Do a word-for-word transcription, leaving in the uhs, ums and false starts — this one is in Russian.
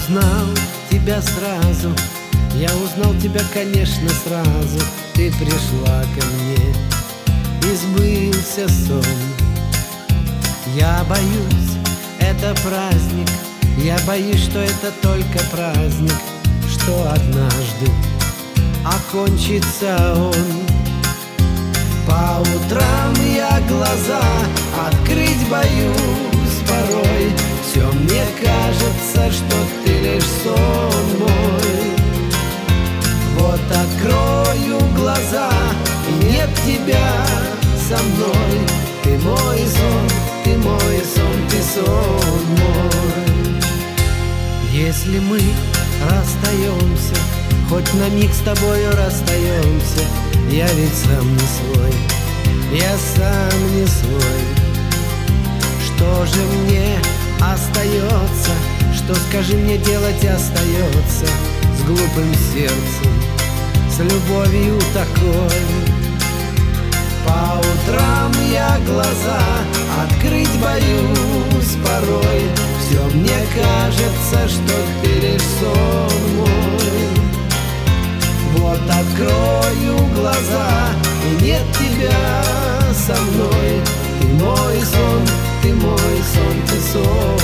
узнал тебя сразу, я узнал тебя, конечно, сразу. Ты пришла ко мне, и сбылся сон. Я боюсь, это праздник, я боюсь, что это только праздник, что однажды окончится он. По утрам я глаза открыть боюсь порой. Все мне кажется, что ты лишь сон мой. Вот открою глаза, и нет тебя со мной. Ты мой сон, ты мой сон, ты сон мой. Если мы расстаемся, хоть на миг с тобою расстаемся, я ведь сам не свой, я сам не свой. Что же мне остается, что, скажи мне, делать остается с глупым сердцем, с любовью такой? По утрам я глаза открыть боюсь порой. Все мне кажется, что ты лишь сон мой. Вот открою глаза, и нет тебя со мной. Ты мой сон, ты мой сон, ты сон